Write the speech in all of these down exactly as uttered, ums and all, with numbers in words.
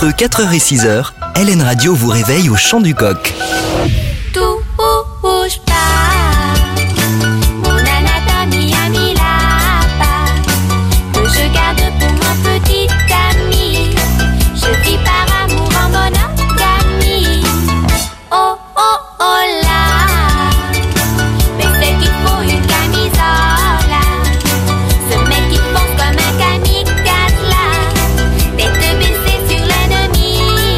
Entre quatre heures et six heures, L N Radio vous réveille au chant du coq. Tout bouge pas, mon anatomie a mis là-bas, que je garde pour mon petit ami. Je vis par amour en monogamie. Oh oh oh là, mais c'est qu'il faut une camisole là. Ce mec qui pense comme un kamikaze là, tête baissée sur l'ennemi.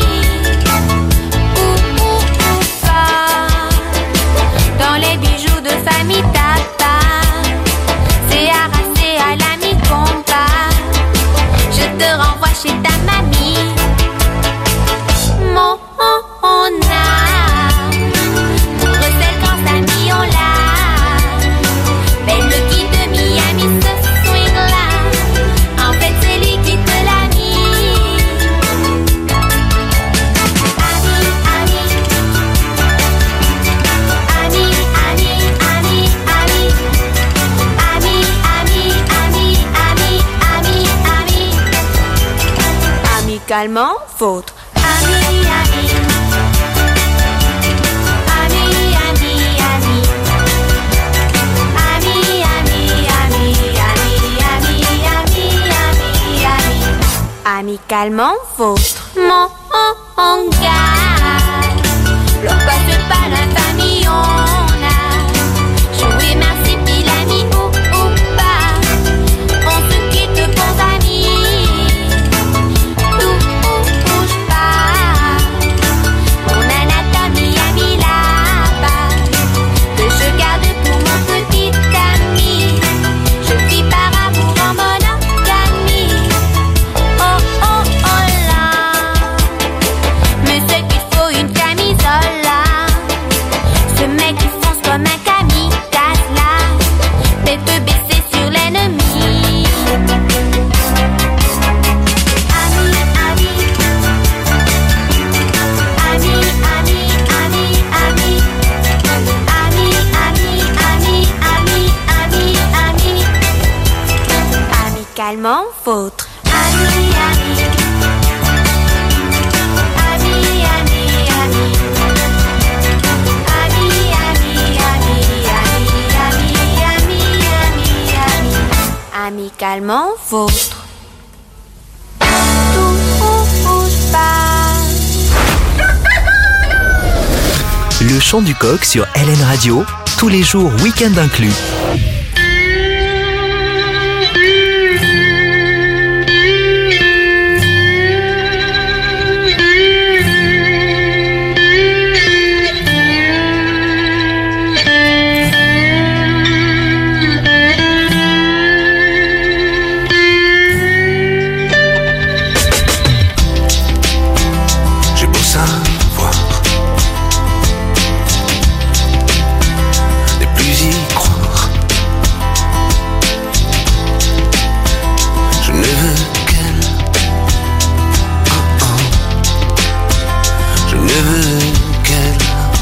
Ouh ouh ouh pas, dans les bijoux de famille tata, c'est arrasé à l'ami combat. Je te renvoie chez ta mamie. Mon âme, recèle quand sa mis on l'a. Belle qui de Miami ce swing là, en fait c'est lui qui te l'a mis. Ami, ami, ami, ami, ami, ami, ami, ami, ami, ami, ami, ami, amicalement vôtre. Ami, ami, ami, ami, ami, ami, ami, ami, ami, ami, ami, ami, amicalement vôtre. Mon gars, le passe pas l'infamie, on a joué merci puis l'ami ou ou pas, on se quitte bons amis. Tout bouge pas, mon anatomie a mis là-bas, que je garde pour mon petit ami. Je vis par amour en monogamie. Oh oh oh là, mais c'est qu'il faut une camisole là. Ce mec qui fonce comme un kamikaze là, tête baissée sur l'ennemi. Ami, ami, ami, ami, ami, ami, ami, ami, ami, ami, ami, ami, amicalement vôtre. Ami, ami, ami, ami, ami, ami, ami, ami, ami, ami, ami, amicalement vôtre. Tout bouge pas. Le chant du coq sur L N Radio, tous les jours, week-end inclus. J'ai beau savoir, ne plus y croire. Je ne veux qu'elle. Oh oh. Je ne veux qu'elle.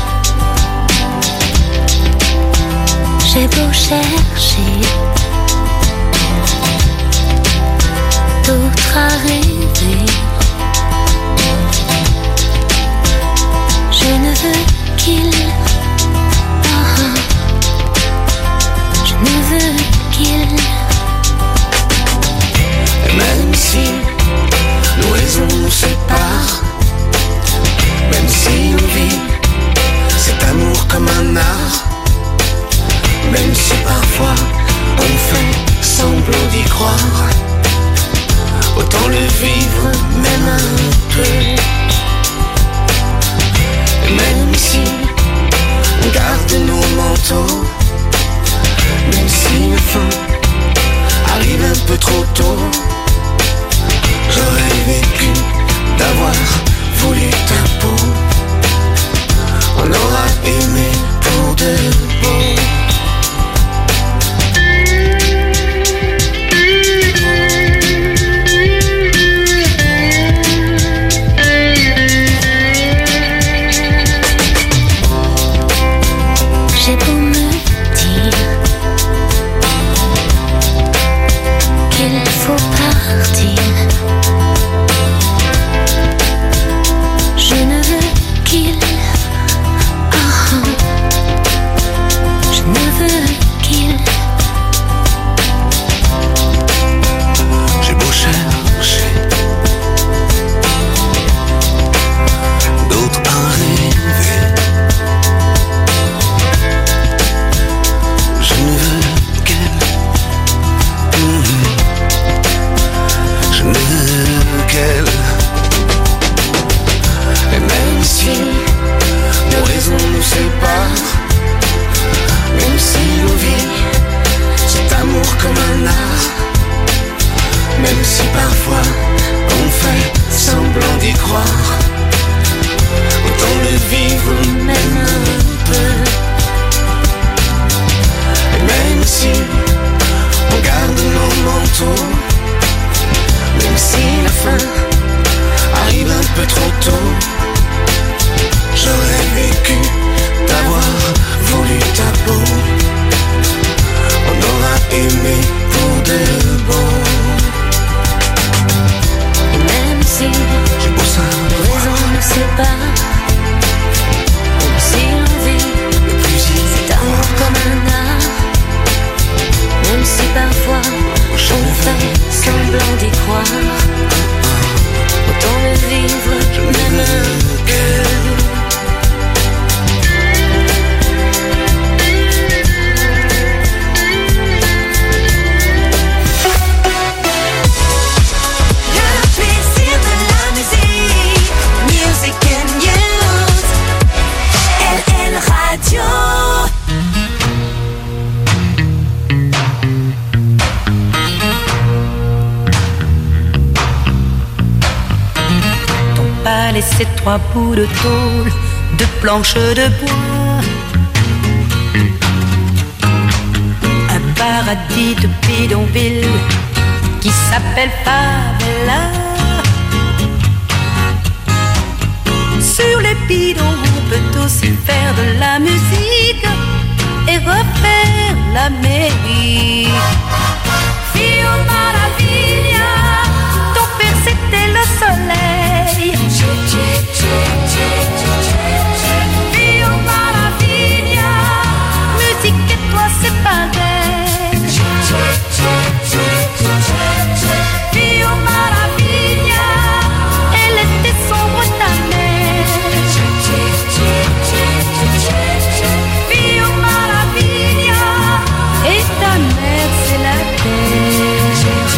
J'ai beau chercher d'autres à rêver, je ne veux qu'il. Ah, je ne veux qu'il. Et même si nos raisons nous séparent, même si on vit cet amour comme un art, même si parfois on fait semblant d'y croire, autant le vivre même un peu. Et même si on garde nos manteaux, même si la fin arrive un peu trop tôt, j'aurais vécu d'avoir voulu ta peau. On aura aimé pour de beau. J'ai beau me ses trois bouts de tôle, de planches de bois. Un paradis de bidonville qui s'appelle Favela. Sur les bidons, on peut aussi faire de la musique et refaire l'Amérique. Fio Maravilla, ton père c'était le soleil. Fio Maravilla, musique et toi c'est pareil. Fio Maravilla, elle était sombre ta mère. Fio Maravilla, et ta mère c'est la terre.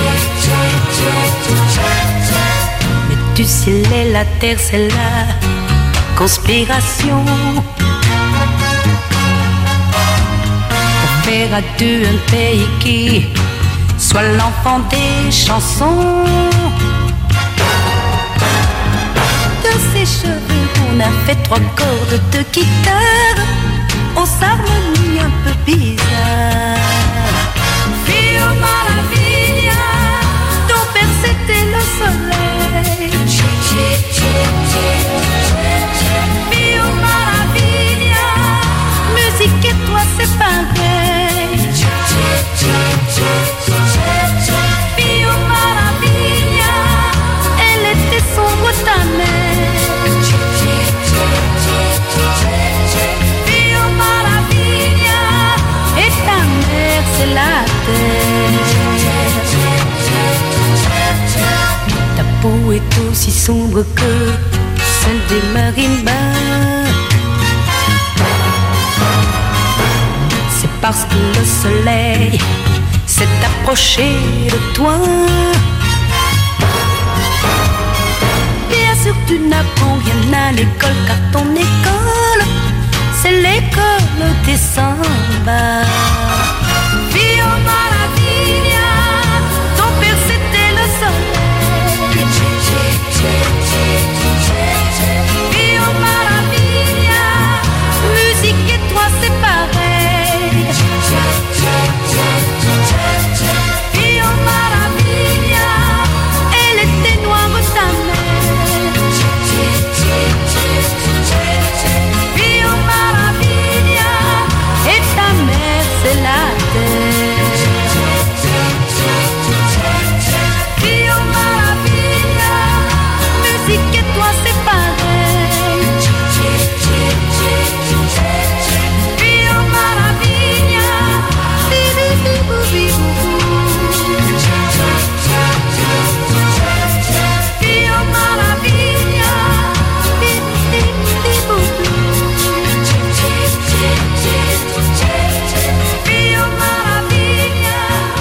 Mais du ciel et la terre c'est la conspiration. Pour faire à deux un pays qui soit l'enfant des chansons. De ses cheveux on a fait trois cordes de guitare aux harmonies un peu bizarres. Fio Maravilla, ton père c'était le soleil. Fio Maravilla, musique et toi c'est pareil. Fio Maravilla, elle était sombre ta mère. Fio Maravilla, et ta mère c'est la terre. Ta peau est aussi sombre que celle des marimbas. C'est parce que le soleil s'est approché de toi. Bien sûr tu n'apprends rien à l'école, car ton école c'est l'école des sambas. Fio Maravilla, ton père c'était le soleil. Fio Maravilla, musique et toi c'est pareil. Fio Maravilla, elle était noire ta mère. Fio Maravilla, et ta mère c'est la terre. Fio Maravilla, musique et toi c'est pareil. Fio Maravilla, bi-bi-bi-bou-bi-bou-bou. Fio Maravilla, bi-bi-bi-bou-bou. Fio Maravilla.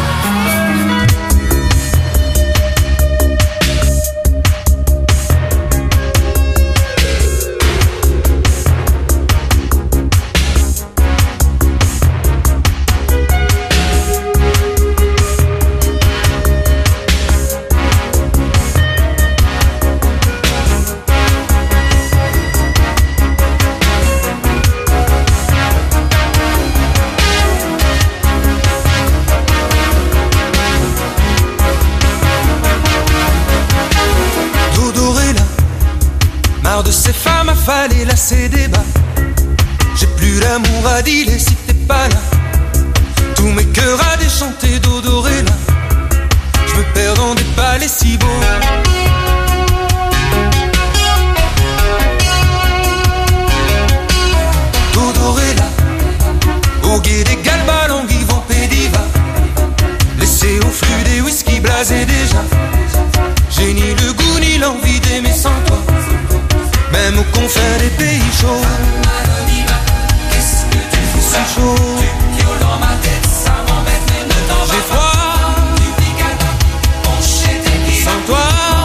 Dodorella, marre de ces femmes affalées, là ces débats. J'ai plus d'amour à dealer si t'es pas là. Tous mes cœurs à déchanter, Dodorella. Je me perds dans des palais si beaux. Dodorella, au gué des galbalangues, vont pédiva. Laissez au flux des whisky blasés déjà. J'ai ni le goût ni l'envie d'aimer sans toi. Même au confins des pays chauds. Qu'est-ce que tu fous si chaud? Tu piaules dans ma tête, ça m'embête, mais ne t'en va pas. J'ai froid, tu picadas, mon chien t'es qui sans toi.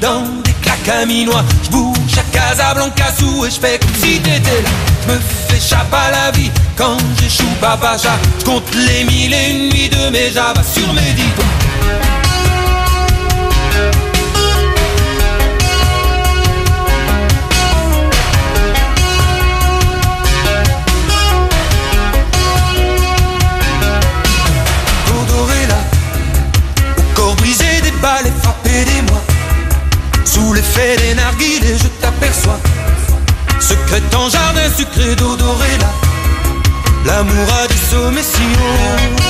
dans des claquaminois. J'bouge à Casablanca sous et j'fais comme si t'étais là. J'me fais chape à la vie quand j'échoue papacha. J'compte les mille et une nuits de mes javas sur mes dix doigts. Les frapper des mois. Sous l'effet des narguilés je t'aperçois. Secret en jardin sucré d'eau dorée là. L'amour a des sommets si hauts.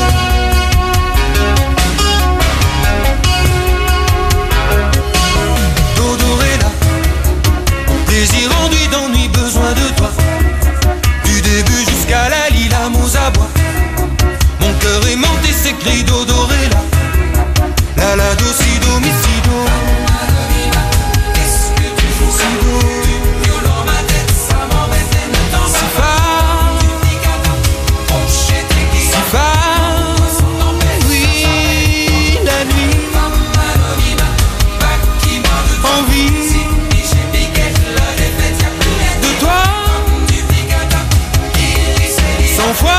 D'eau dorée là. Désir enduit d'ennui, besoin de toi. Du début jusqu'à la lie, l'amour à bois. Mon cœur aimanté s'écrit d'eau dorée là. La la do si do mi si do. Qu'est-ce que tu fous si do? Du violon ma tête, ça m'embête et ne t'en va pas. Tu dis qu'à toi, pencher tes guilles. Si fort, oui, la nuit. Envie. De toi. Cent fois.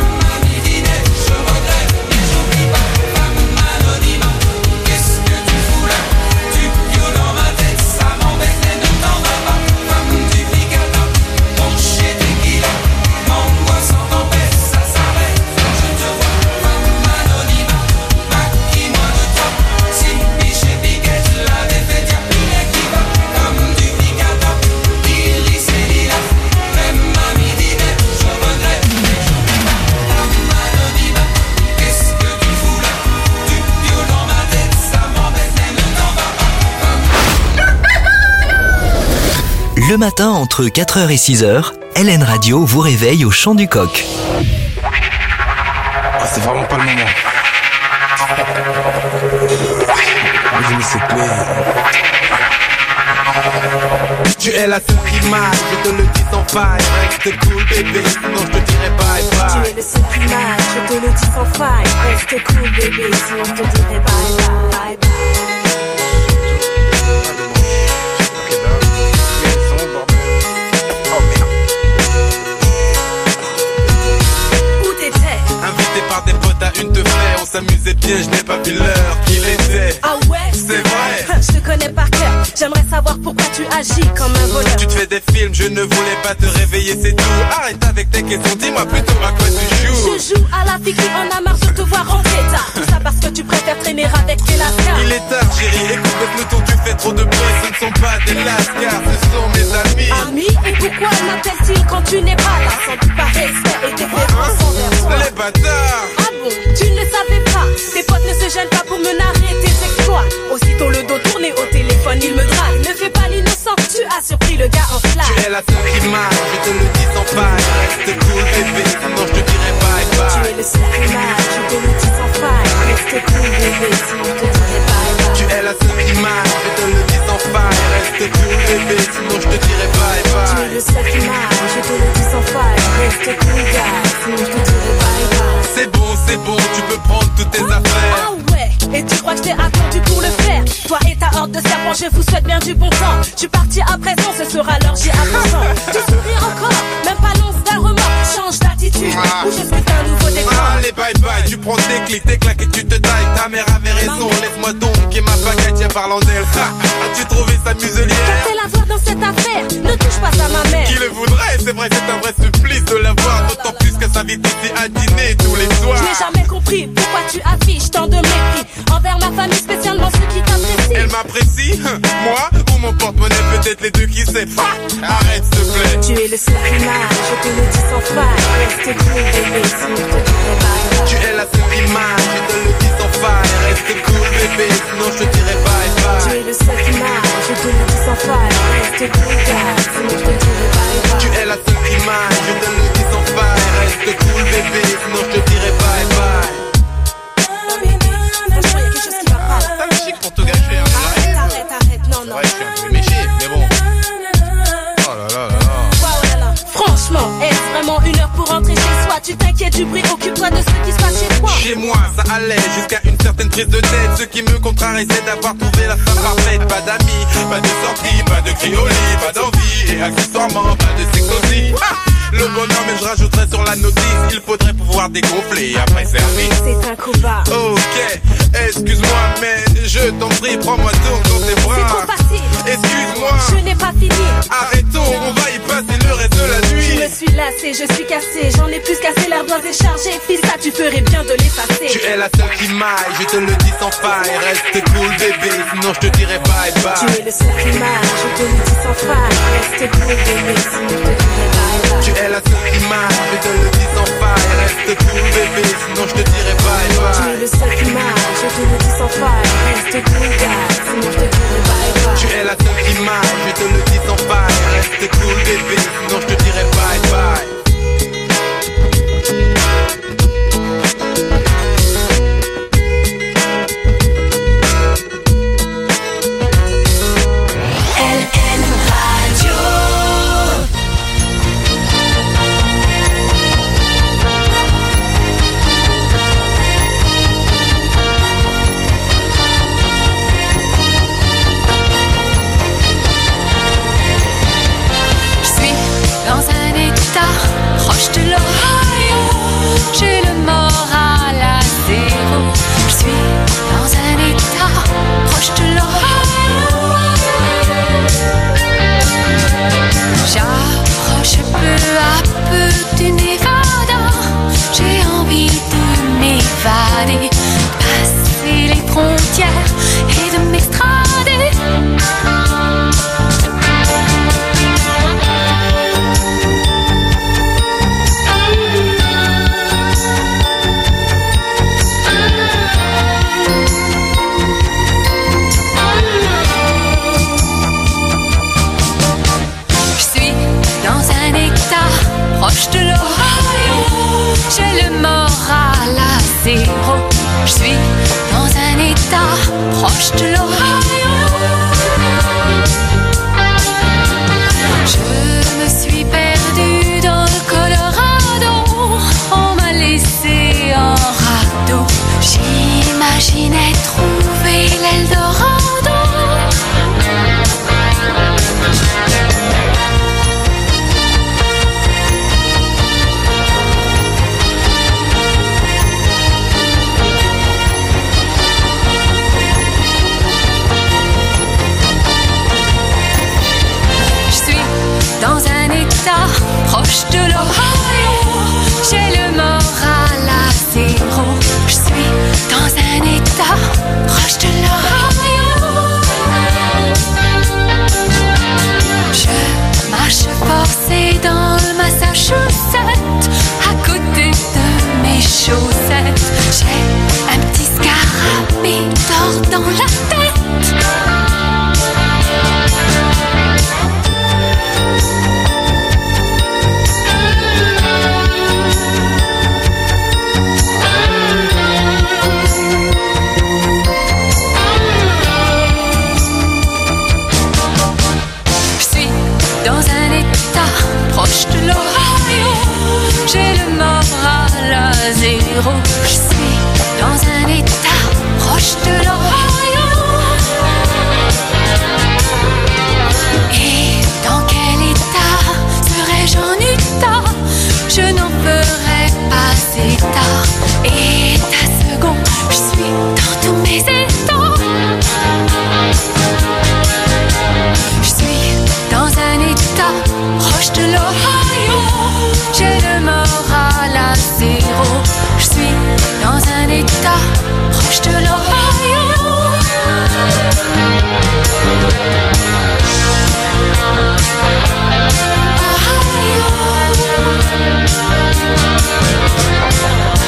Le matin, entre quatre heures et six heures, L N Radio vous réveille au chant du coq. Ah, c'est vraiment pas le moment. Dis-moi s'il te plaît. Tu es la seule qui m'aille, je te le dis sans faille. Reste cool bébé, sinon je te dirai bye bye. Tu es le seul qui m'aille, je te le dis sans faille. Reste cool bébé, sinon je te dirai bye bye, bye bye. Par des potes à une de fer, on s'amusait bien, je n'ai pas vu l'heure qu'il était. Ah ouais? C'est vrai. Je te connais par cœur, j'aimerais savoir pourquoi tu agis comme un voleur. Tu te fais des films, je ne voulais pas te réveiller, c'est tout. Arrête avec tes questions, dis-moi plutôt à quoi tu joues. Je joue à la fille qui en a marre de te voir rentrer tard. Tout ça parce que tu préfères traîner avec tes lascars. Il est tard chérie, écoute le peloton, tu fais trop de bruit. Ce ne sont pas des lascars, ce sont mes amis. Amis? Et pourquoi m'appellent-ils quand tu n'es pas là? Sans doute par respect et déférence envers toi. Les bâtards. Ah bon? Tu ne le savais pas? Tes potes ne se gênent pas pour me narrer tes exploits. Aussitôt le dos tourné au téléphone, il me drague. Ne fais pas l'innocent, tu as surpris le gars en flash. Tu es la seule qui m'aille, je te le dis sans faille. Reste cool bébé, sinon je te dirai bye bye. Tu es le seul qui m'aille, je te le dis sans faille. Reste cool bébé, sinon je te dirai bye bye. Tu es la seule qui m'aille, je te le dis sans faille. Reste cool bébé, sinon je te dirai bye bye. Tu es le seul qui m'aille, je te le dis sans faille. Reste cool gars, sinon je te dirai bye bye. C'est bon, c'est bon, tu peux prendre toutes tes affaires. Ah ouais, et tu crois que je t'ai attendu pour le faire? Toi et ta horde de serpents, je vous souhaite bien du bon temps. Je suis parti à présent, ce sera l'orgie à présent. Tu souris encore, même pas l'once d'un remords. Change d'attitude, Ah. ou je suis un nouveau décor. Allez bye bye, tu prends tes clics, tes claques et tu te tailles. Ta mère avait raison, laisse-moi donc et ma baguette, tiens parlant d'elle. Ha, as-tu trouvé sa muselière? Qu'a-t-elle à voir dans cette affaire? Ne touche pas à ma mère. Qui le voudrait? C'est vrai, c'est un vrai supplice de la voir. D'autant plus qu'elle s'invite ici à dîner tous les soirs. Je n'ai jamais compris pourquoi tu affiches tant de mépris envers ma famille, spécialement ceux qui t'apprécient. Elle m'apprécie? Moi? Ou mon porte-monnaie? Peut-être les deux, qui sait? Ha, arrête s'il te plaît. Tu es le seul qui m'aille, je te le dis sans faille. Reste cool bébé, sinon je te dirai bye bye. Tu es la seule qui m'aille, je te le dis sans faille. Reste cool bébé, sinon je te dirai bye Tu bye. es le seul qui m'aille, je te le dis sans faille. Reste cool gars, sinon je te dirai bye bye. Tu es la seule qui m'aille, je te le dis sans faille. Reste cool bébé, sinon je te dirai bye bye. Franchement, il y a quelque chose qui va pas. T'as le chic pour tout gâcher, hein. Arrête, arrête, arrête, non, non. Ouais, je suis un peu méché, mais bon. Oh là là là là. Waouh là là. Franchement, est-ce vraiment seulement une heure pour rentrer chez soi. Tu t'inquiètes du bruit, occupe-toi de ce qui se passe chez toi. Chez moi, ça allait jusqu'à une certaine prise de tête. Ce qui me contrarie, c'est d'avoir trouvé la femme parfaite. Pas d'amis, pas de sortie, pas de cri au lit, pas d'envie et accessoirement pas de sexe aussi. Ah, le bonhomme, et je rajouterais sur la notice, il faudrait pouvoir dégonfler après service. C'est un combat. Ok, excuse-moi, mais je t'en prie, prends-moi donc dans tes bras. C'est trop facile. Excuse-moi, je n'ai pas fini. Arrêtons, on va y passer le reste de la nuit. Je me suis lassée, je suis cassée, j'en ai plus cassé, l'ardoise est chargée. Fils, ça tu ferais bien de l'effacer. Tu es la seule qui m'aille, je te le dis sans faille. Reste cool bébé, sinon je te dirai bye bye. Tu es le seul qui m'aille, je te le dis sans faille. Reste cool bébé, sinon je te dirai bye bye. Tu es la seule qui m'aille, je te le dis sans faille. Reste cool bébé, sinon je te dirai bye bye. Tu es le seul qui m'aille, je te le dis sans faille. Reste cool gars, sinon je te dirai bye bye. Tu es la seule qui m'aille, je te le dis sans faille. Reste cool bébé, sinon je te dirai bye bye. Proche de l'Ohio, j'ai le moral à zéro. Je suis dans un état proche de l'Ohio. J'approche peu à peu du Nevada. J'ai envie de m'évader, passer les frontières et de m'extrader. Proche de l'Ohio, j'ai le moral à zéro. Je suis dans un état proche de l'Ohio. Je me suis perdue dans le Colorado. On m'a laissé en radeau. J'imaginais trouver l'Eldorado. Proche de l'Ohio, j'ai le moral à zéro. Je suis dans un état proche de l'Ohio. Je marche forcée dans le Massachusetts, à côté de mes chaussettes. J'ai un petit scarabée d'or dans la tête. Proche de l'Ohio, j'ai le moral à zéro. Je suis dans un état proche de l'Ohio. Et dans quel état serais-je en Utah? Je n'en ferai pas état. État second, je suis dans tous mes états. Je suis dans un état proche de l'Ohio, j'ai le moral à zéro. Je suis dans un état proche de l'Ohio. Ohio.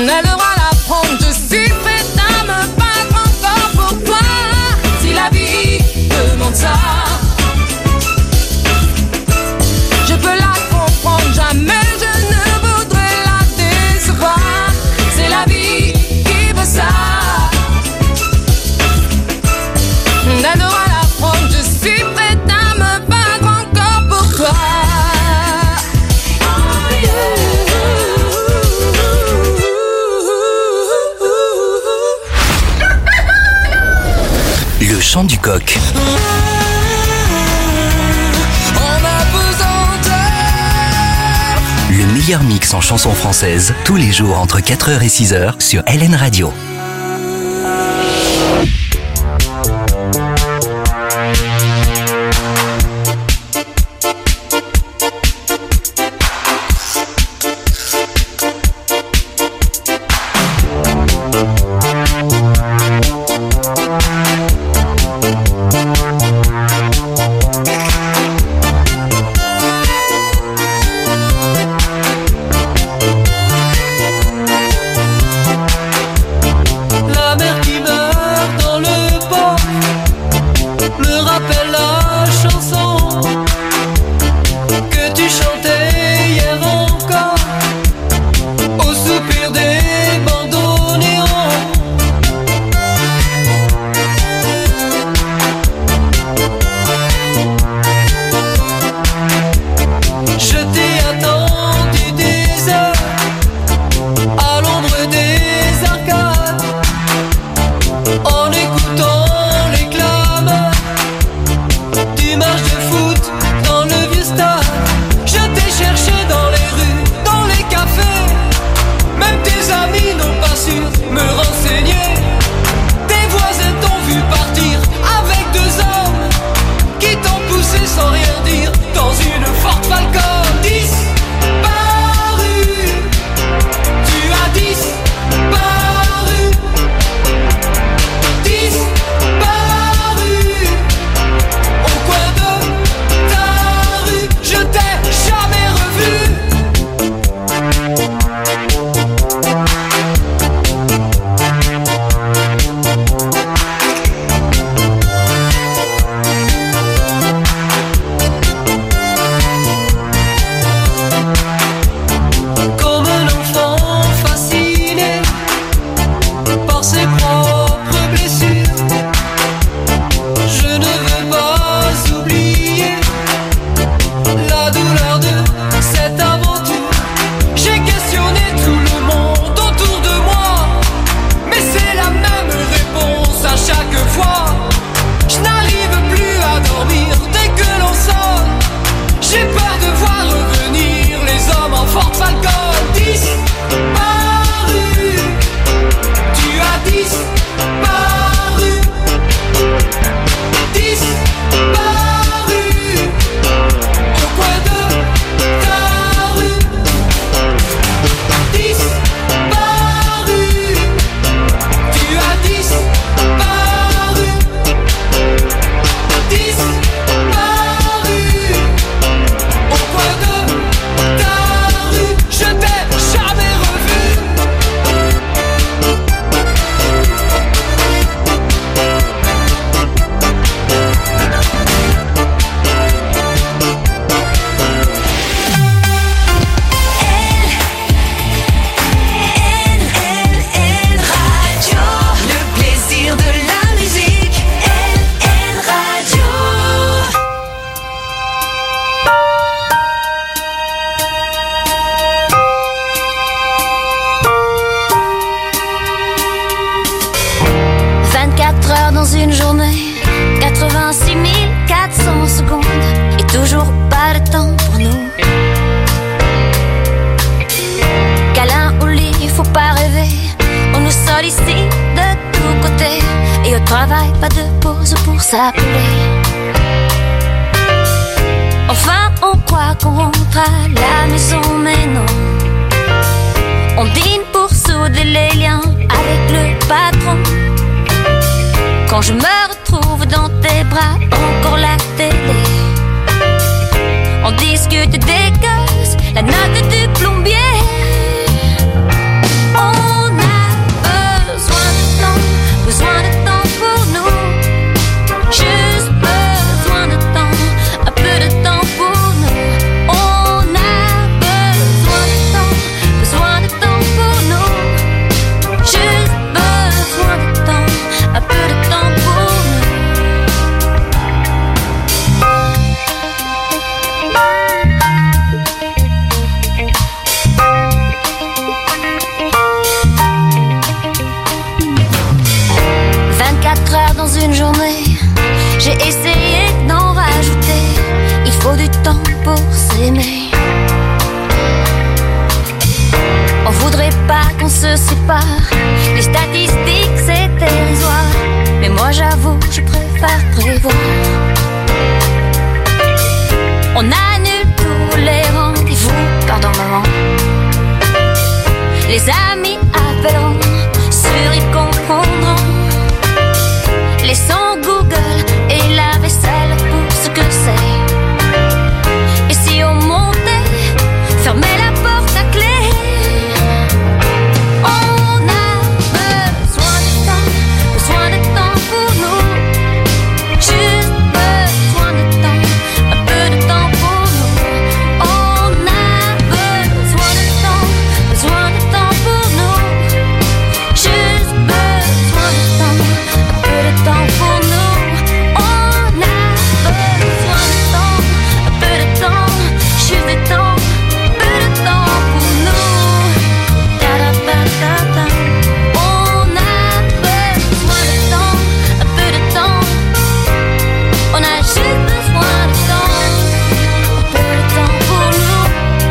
a le droit d'apprendre. Je suis prête à me battre encore pour toi. Si la vie demande ça, je peux la comprendre. Jamais je ne voudrais la décevoir. C'est la vie qui veut ça. On a le droit d'apprendre. Je suis prête à me battre encore pour toi. Le chant du coq. On a besoin de... Le meilleur mix en chansons françaises, tous les jours entre quatre heures et six heures sur L N Radio. Enfin on croit qu'on rentre à la maison mais non. On dîne pour souder les liens avec le patron. Quand je me retrouve dans tes bras, encore la télé. On discute des gosses, la note du plombier. On pas. Les statistiques c'est dérisoire, mais moi j'avoue, je préfère prévoir. On annule tous les rendez-vous, pardon maman. Les amis appelleront, sûrs ils comprendront. Laissons Google et la vaisselle pour ce que c'est. Et si on montait, fermez la porte à clé. On a besoin de temps, besoin de temps pour nous. Juste besoin de temps, un peu de temps pour nous. On a besoin de temps, besoin de temps pour nous. Juste besoin de temps, un peu de temps pour nous. On a besoin de temps, un peu de temps, juste de temps, un peu de temps pour nous. Da da da da da. On a besoin de temps, un peu de temps. On a juste besoin de temps, un peu de temps pour nous.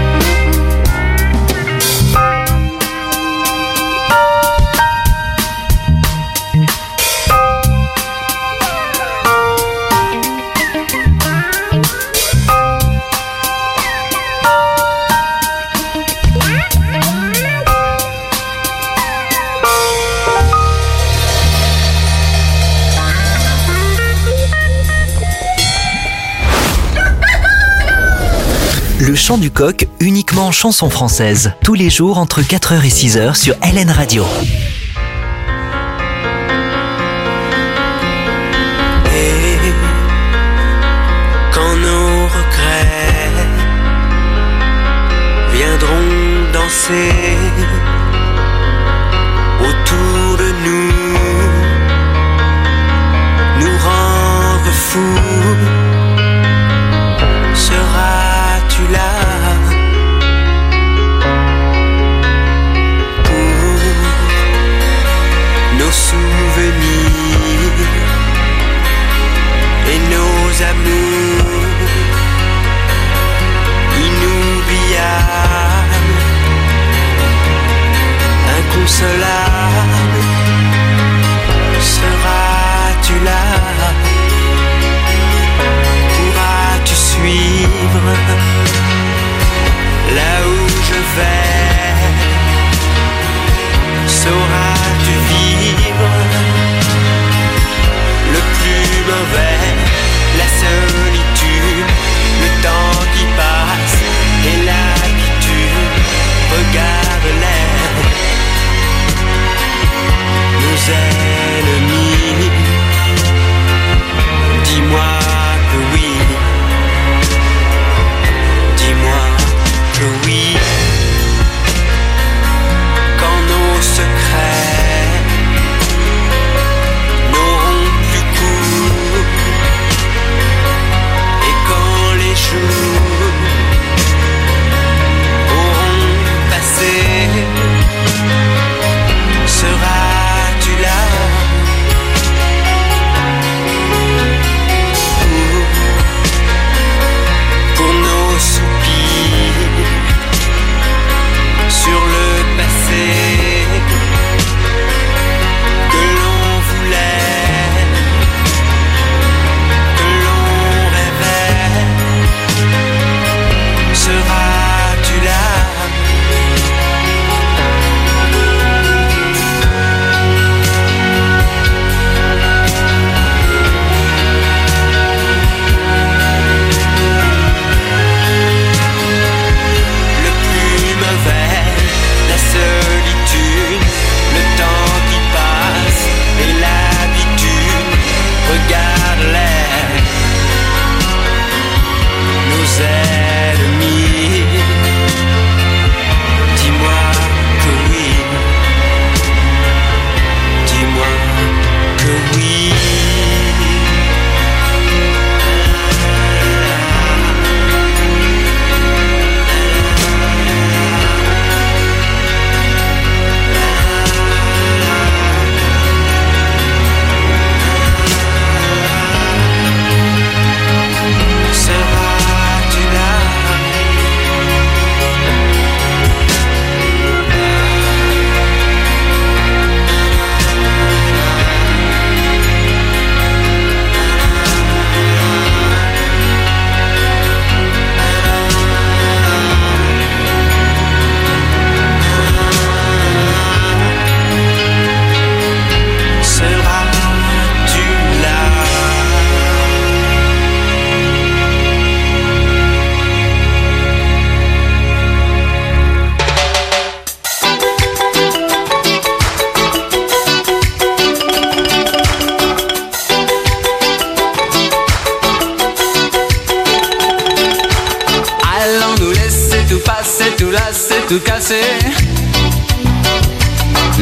Le chant du coq, uniquement en chanson française. Tous les jours entre quatre heures et six heures sur L N Radio. Et quand nos regrets viendront danser autour de nous, nous rendre fous, seras-tu là pour nos souvenirs et nos amours inoubliables, inconsolables? Seras-tu là? Pourras-tu suivre là où je vais? Sauras-tu vivre le plus mauvais, la solitude, le temps qui passe et l'habitude? Regarde-les, nos ennemis. Dis-moi que oui, dis-moi que oui. Quand nos secrets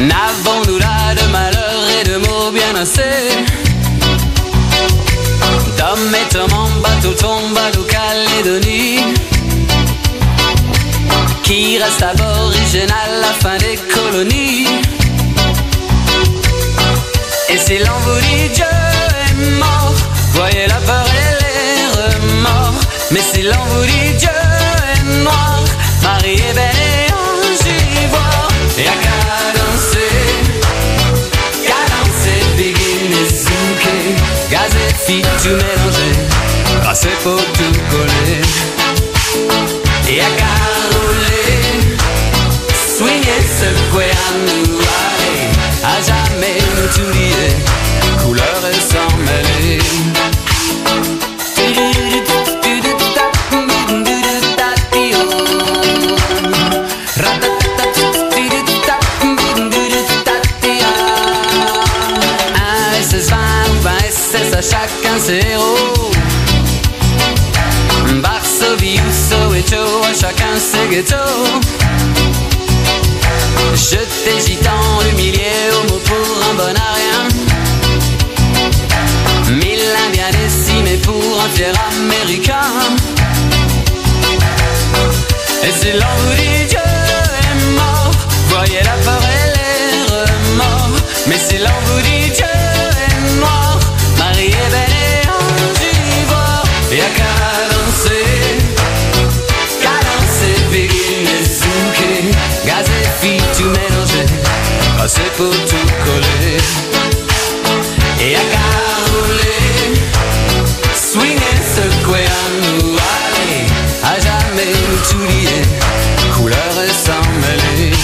N'avons-nous là de malheur et de mots bien assez? D'hommes et hommes en bateau tombent à l'Calédonie, qui reste aborigène à la fin des colonies. Et si l'on vous dit Dieu est mort, voyez la peur et les remords. Mais si l'on vous dit Dieu est noir, Marie est belle et ange ivoire. Et à cadencer, cadencer, begin et zouké, gaz et fit tout mélanger, grâce et pour tout coller. Et à carouler, swinguer, secouer à nous aller, à jamais nous tout lier, couleur et sans mêler. Chacun ses héros, Varsovie ou Soweto, à chacun ses ghettos. Jeté gitan, humilié, homo pour un bon à rien. Mille indiens décimés pour un fier américain. Et si l'on vous dit Dieu est mort, voyez la peur et les remords. Mais si l'on vous dit Dieu est noir, Marie est belle et ange ivoire. Et à cadencer, cadencer, begin et zouké, gaz et fit tout mélanger, passer pour tout coller. Et à carouler, swinguer, secouer à nous aller, à jamais nous tout lier, couleur et sans mêler.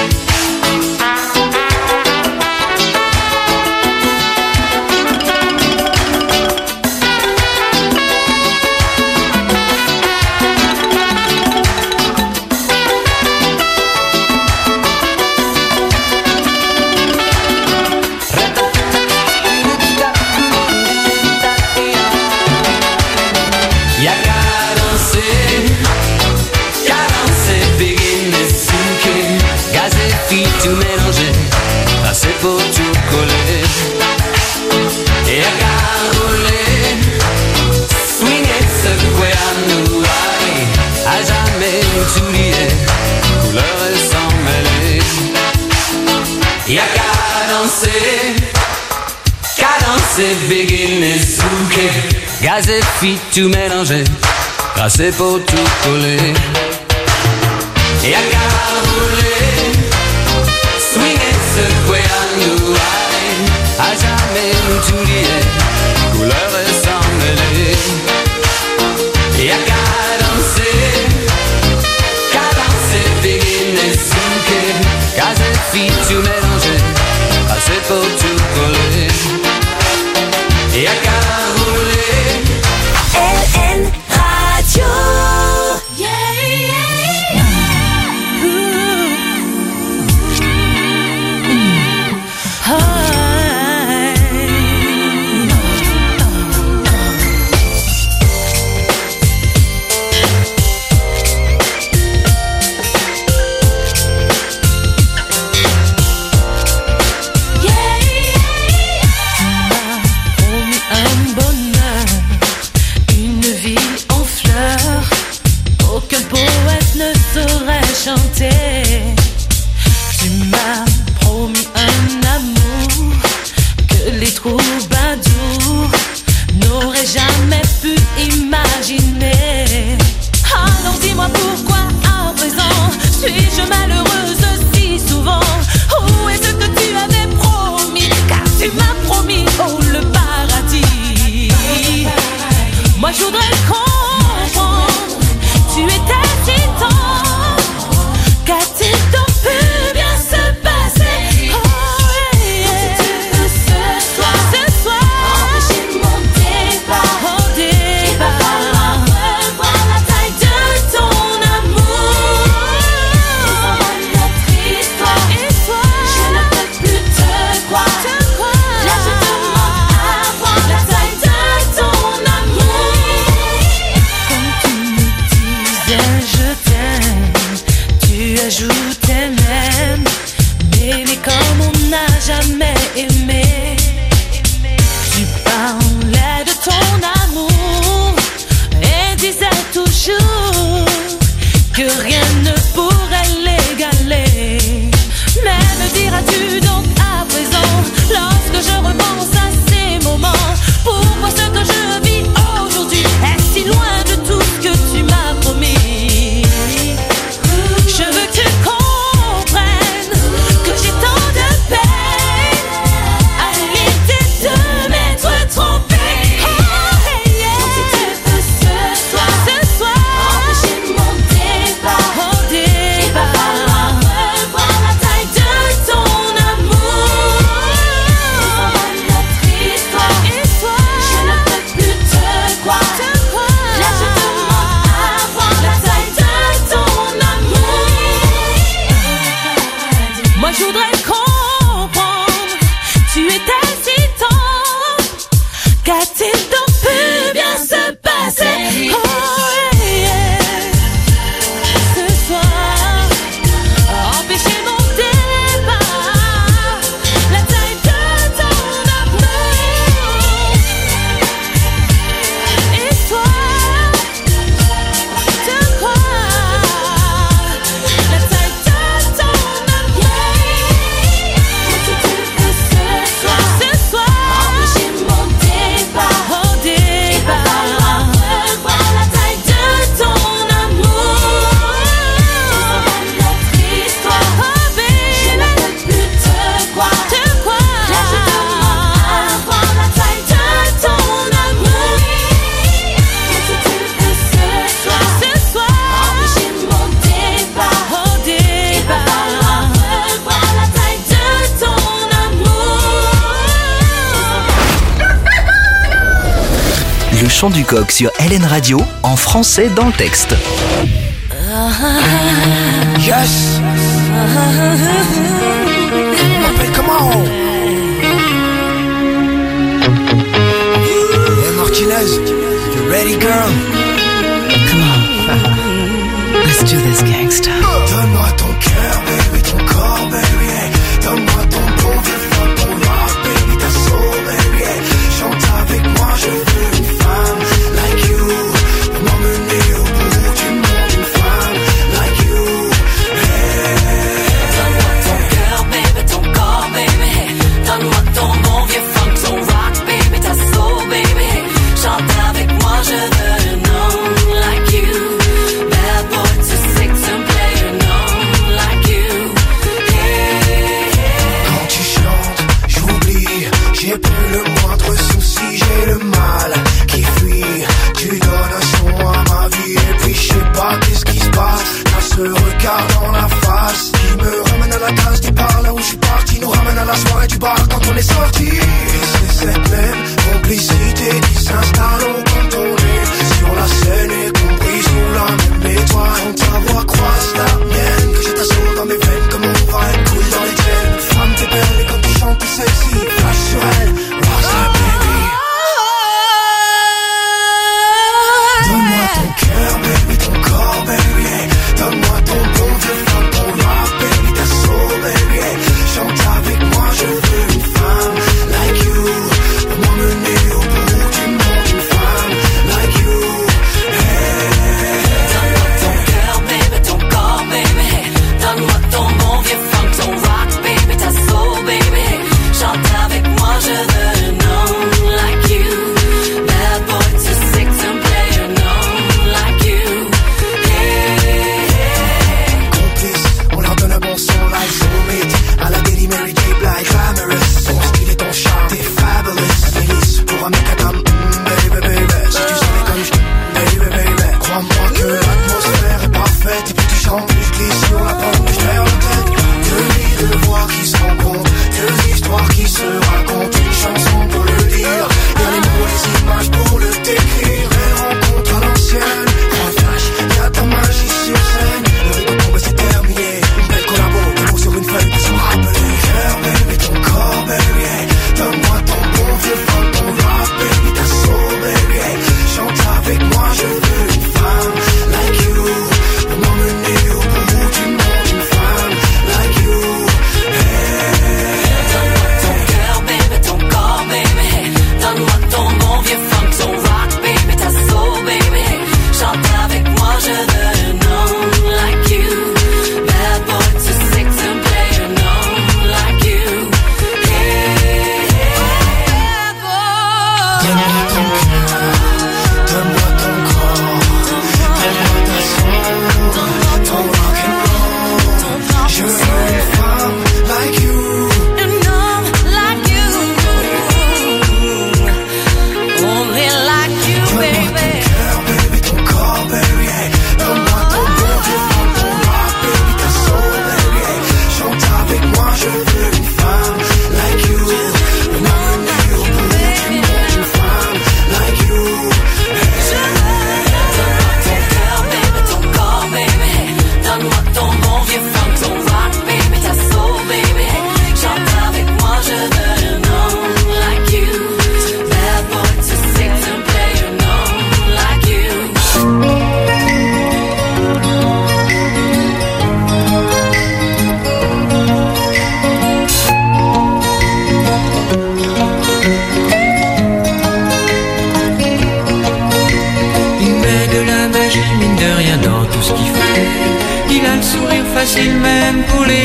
Tout mélanger, passer pour tout coller. Et à carouler, swinguer, secouer à nous aller, à jamais nous tout lier, couleur et sans mêler. Et à cadencer, cadencer, begin et zouké, gaz et fit tout mélanger, passer pour tout coller. Et à carouler, swinguer, secouer à nous aller, à jamais nous tout lier, couleur et sans mêler. Et à cadencer, cadencer, begin et zouké, gaz et fit tout mélanger, passer pour tout coller. Et à carouler, L N Radio. Hold me on n'a jamais aimé. Tu parlais de ton amour et disais toujours que rien ne pourrait l'égaler. Mais me diras-tu donc à présent, lorsque je repense à ces moments, pourquoi ce que je vis aujourd'hui est si loin de tout ce que tu m'as promis? Je veux que tu comprennes que j'ai tant de peine à l'idée de m'être trompée. Oh, hey, yeah. Si tu veux ce soir, ce soir, empêcher mon départ, mon départ, il va falloir revoir la taille de ton amour. Et notre histoire, histoire, je ne peux plus te croire, te croire. Là je demande à voir la taille de ton amour. Moi je voudrais comprendre, tu étais si tendre, qu'a-t-il donc pu bien se passer? Oh, yeah, yeah. Ce soir, empêcher mon départ, la taille de ton amour. Histoire, te croire, la taille de ton amour. Si tu veux ce soir, ce soir, empêcher mon départ, mon départ, il va falloir revoir la taille de ton amour. Notre histoire, oh baby, je ne peux plus te croire, te croire. Là je demande à voir la taille de ton amour. Si tu veux ce soir, ce soir, empêcher mon départ, mon départ, il va falloir revoir la taille de ton amour. Le chant du coq sur L N Radio, en français dans le texte. Yes. M'appelle comment? Hey Martinez, you ready girl? Come on, let's do this, gangsta. Donne-moi ton cœur, baby, ton corps, baby, hey. Donne-moi ton bon vieux fun, ton rock, baby, ta soul, baby, hey. Chante avec moi, je veux une femme like you, pour m'emmener au bout du monde, une femme like you, hey. Donne-moi ton cœur, baby, ton corps, baby, hey. Donne-moi ton bon vieux funk, ton rock, baby, ta soul, baby, hey. Chante avec moi, je veux un homme like you. Bad boy to six and play an homme like you. Hey, hey. Quand tu chantes, j'oublie, j'ai plus le moindre souci, j'ai le mal qui fuit. Tu donnes un son à ma vie et puis je sais pas qu'est-ce qui se passe. T'as ce regard dans la face qui me ramène à la case du bar là où je suis parti, nous ramène à la soirée du bar quand on est sorti. Et c'est cette même complicité qui s'installe au quand on est sur la scène et compris sous la même étoile. Quand ta voix croise la mienne, que j'ai ta soul dans mes veines comme on va être cool dans les chaînes. Femme t'es belle et quand tu chantes t'es sexy, flash sur elle, rockstar baby. Donne-moi ton cœur, baby, ton corps, baby, hey. Donne-moi ton bon vieux funk, ton rock, baby, ta soul, baby, hey. Chante avec moi, je veux une femme like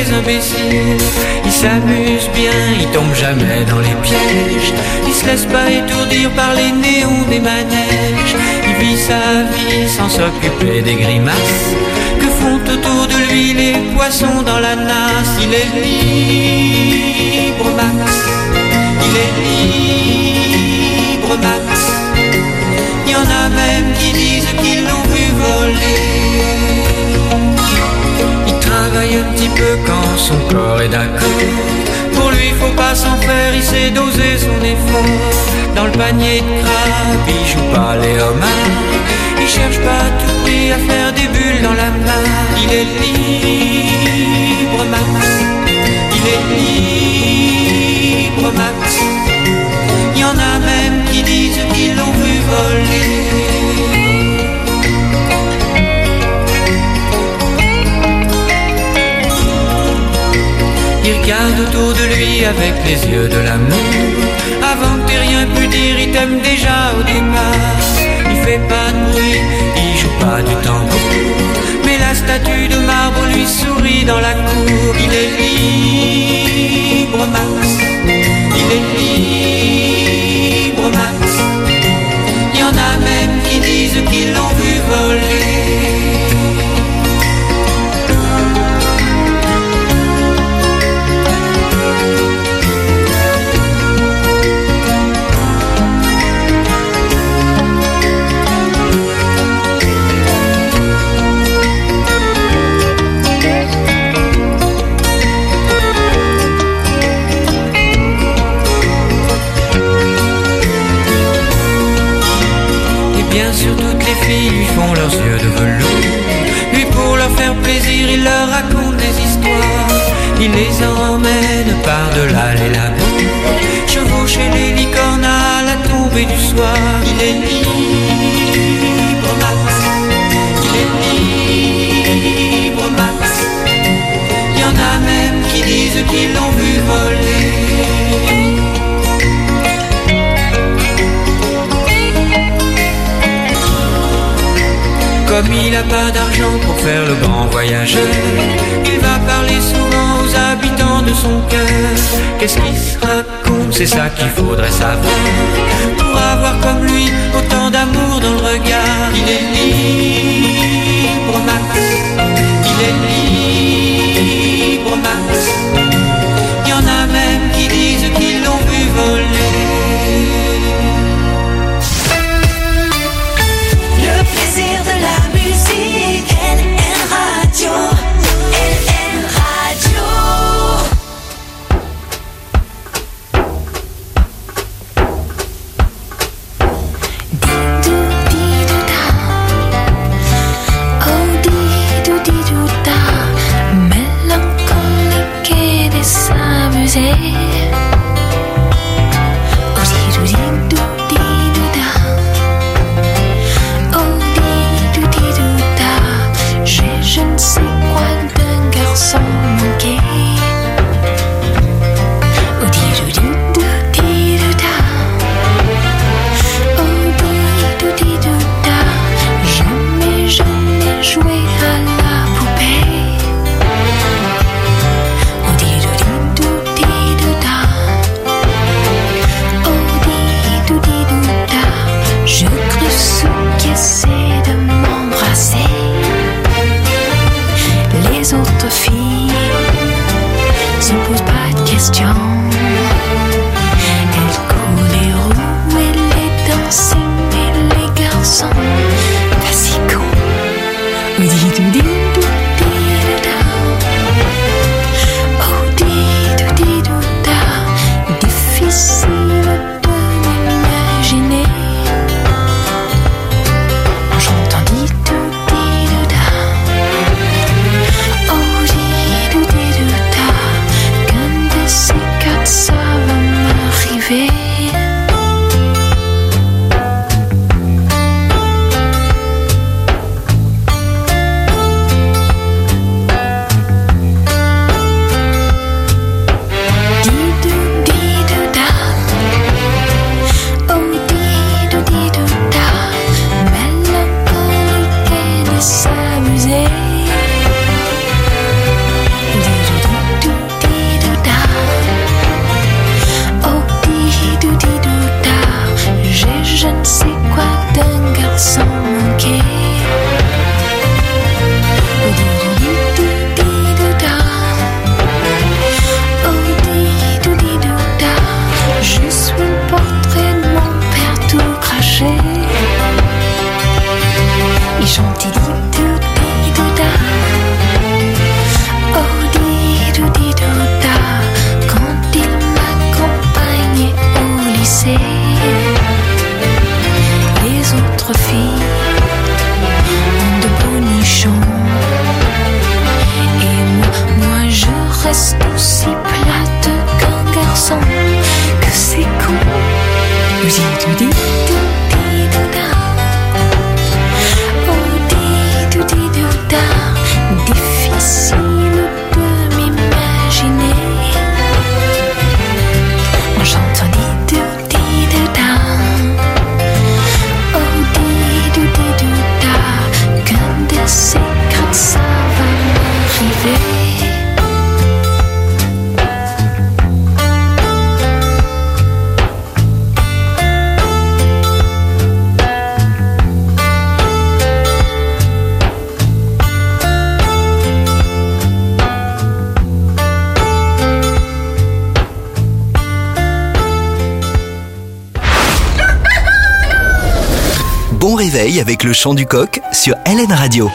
les imbéciles. Il s'amuse bien, il tombe jamais dans les pièges. Il se laisse pas étourdir par les néons des manèges. Il vit sa vie sans s'occuper des grimaces que font autour de lui les poissons dans la nasse. Il est libre Max, il est libre Max. Il y en a même qui disent qu'ils l'ont vu voler. Il travaille un petit peu quand son corps est d'accord. Pour lui faut pas s'en faire, il sait doser son effort. Dans le panier de crabe, il joue pas les homards. Il cherche pas à tout prix à faire des bulles dans la main. Il est libre Max, il est libre Max. Il y en a même qui disent qu'ils l'ont vu voler. Il regarde autour de lui avec les yeux de l'amour. Avant que t'aies rien pu dire, il t'aime déjà au départ. Il fait pas de bruit, il joue pas du tambour, mais la statue de marbre lui sourit dans la cour. Il est libre Max, il est libre Max. Il y en a même qui disent qu'ils l'ont vu voler. Bien sûr toutes les filles lui font leurs yeux de velours. Lui pour leur faire plaisir il leur raconte des histoires. Il les emmène par-delà les lagons, chevaucher les licornes à la tombée du soir. Il est libre Max, il est libre Max. Il y en a même qui disent qu'ils l'ont vu voler. Comme il n'a pas d'argent pour faire le grand voyageur, il va parler souvent aux habitants de son cœur. Qu'est-ce qu'il se raconte, c'est ça qu'il faudrait savoir, pour avoir comme lui autant d'amour dans le regard. Il est libre Max, il est libre Max. Il y en a même qui disent qu'ils l'ont vu voler. Le plaisir de la musique, L N Radio, L N Radio. Di-do-di-do-da, oh di-do-di-do-da, mélancolique et désamusé. Oh di-do-di-do-di-do-da. J'ai je ne sais quoi d'un garçon manqué. Oh di-do-di-do-di-do-da, oh di-do-di-do-da. Jamais je n'ai joué à la poupée. Oh di-do-di-do-di-do-da, oh di-do-di-do-da. Je crus s'encaisser de m'embrasser. Les autres filles se posent pas de questions. Elles courent les roues et les dancing et les garçons. Vas-y, go. Oh di-do-di-do-di-do-da, oh di-do-di-do-da. Difficile de m'imaginer en chantant di-do-di-do-da. Oh di-do-di-do-da, qu'un de ces Bon réveil avec le chant du coq sur L N Radio.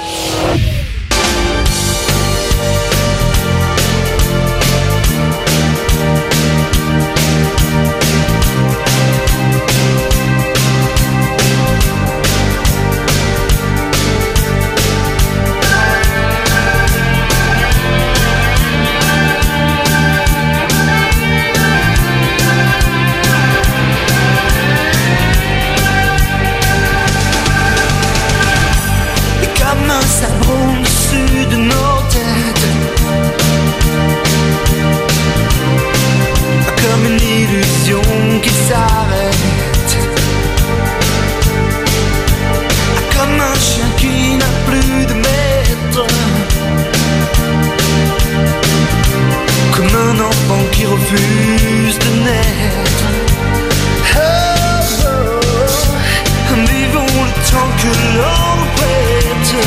refuse de naître. Oh, oh, vivons le temps que l'on nous prête,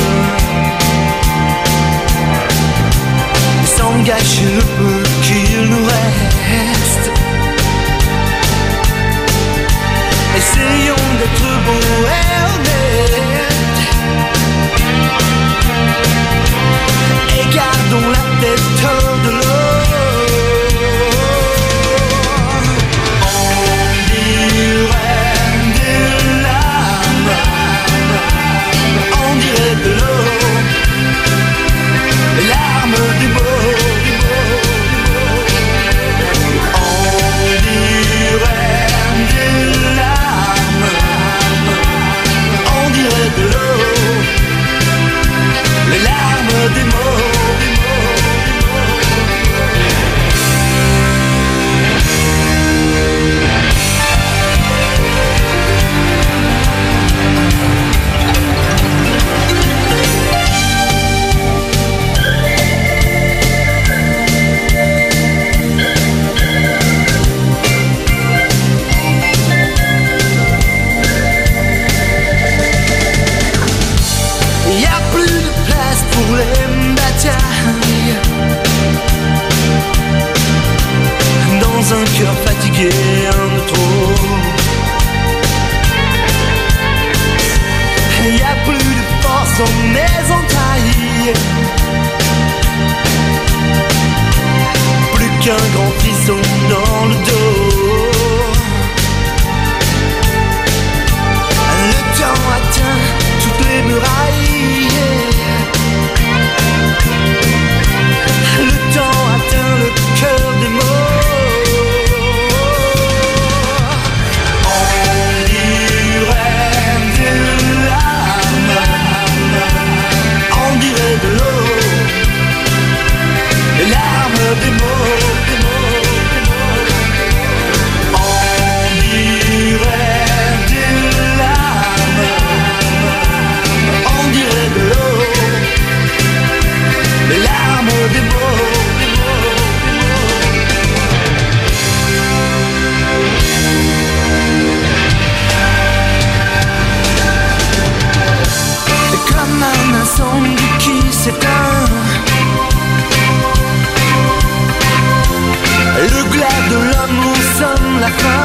sans gâcher le peu qu'il nous reste. Essayons d'être beaux et honnêtes, et gardons la tête hors de l'eau. Le glas de l'amour sonne la fin.